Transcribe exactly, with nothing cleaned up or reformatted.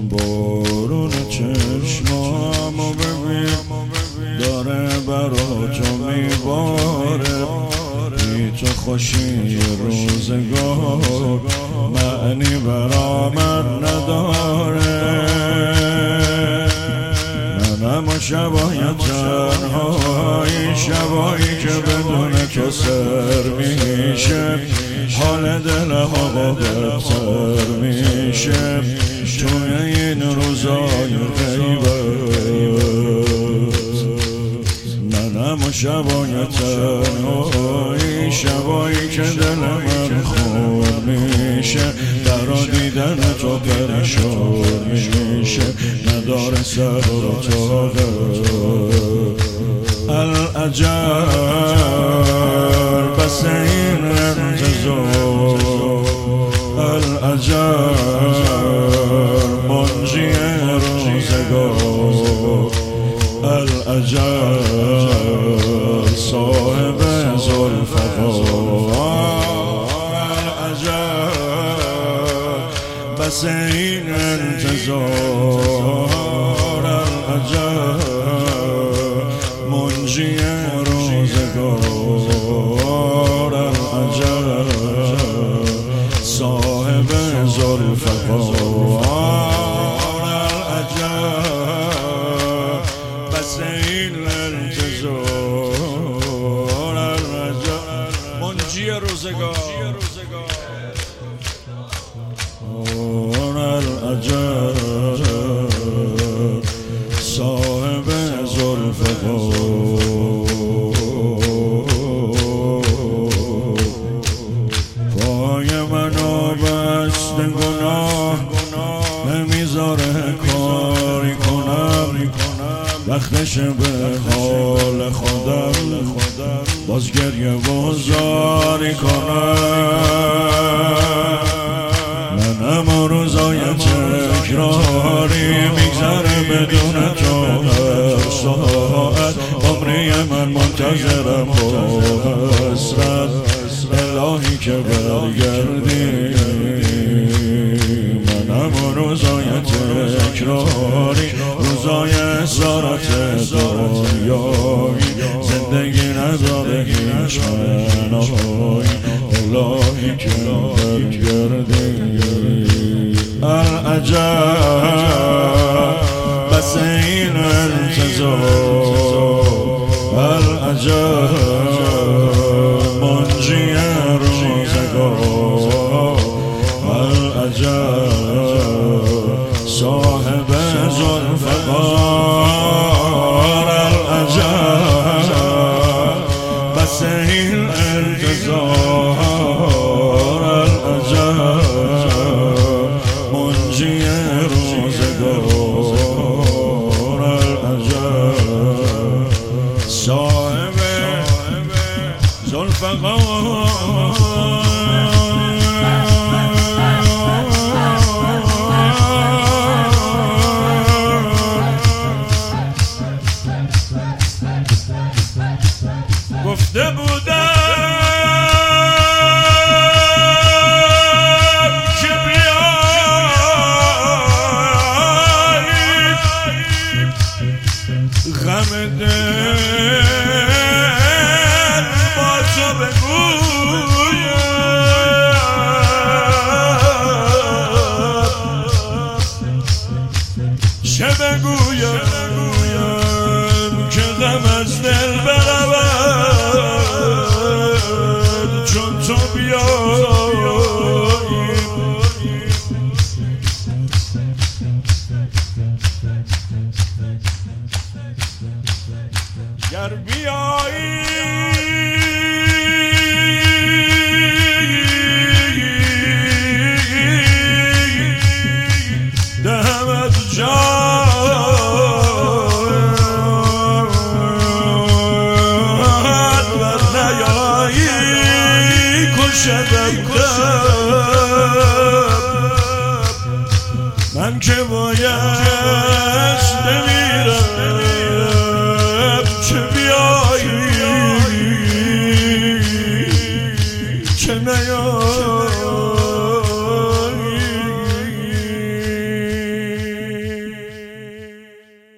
بارون چشمامو ببین داره برا تو میباره، بی تو خوشی روزگار معنی برا من نداره. منم و شبای تنهایی، شبایی که بدون تو سر میشه، حال دلم آقا بهتر میشه توی این روزای غیبت. منم و شبای تنهایی، شبایی که دل من خون میشه، برا دیدن تو پریشان میشه، نداره سر و طاقت. العجب بس این انتظار، العجب منجی روزگار، العجب صاحب ذوالفقار، العجب بس این انتظار، العجب منجی روزگار، العجب صاحب ذوالفقار، العجب بس این انتظار، العجب منجی روزگار، العجب صاحب ذوالفقار. پای منو بسته گناه نمیذاره کاری کنم، وقتش به حال خودم باز گریه و زاری کنم. منم روزای تکراری میگذره بدون تو هر ساعت، عمری من منتظرم با حسرت الهی که برگردی. منم روزای تکراری، روزای اسارت دنیایی، زندگی نداره هیچ معنایی الهی که برگردی. العجب بس این انتظار، العجب منجی روزگار، العجب صاحب ذوالفقار، العجب بس این انتظار، العجب منجی روزگار، العجب صاحب ذوالفقار. گفته بودم که بیایی، غم دل با تو بگویم، چه بگویم که غم از دل برود چون تو بیایی. گر بیایی دهمت جان، ور نیایی کشدم دم. من که باید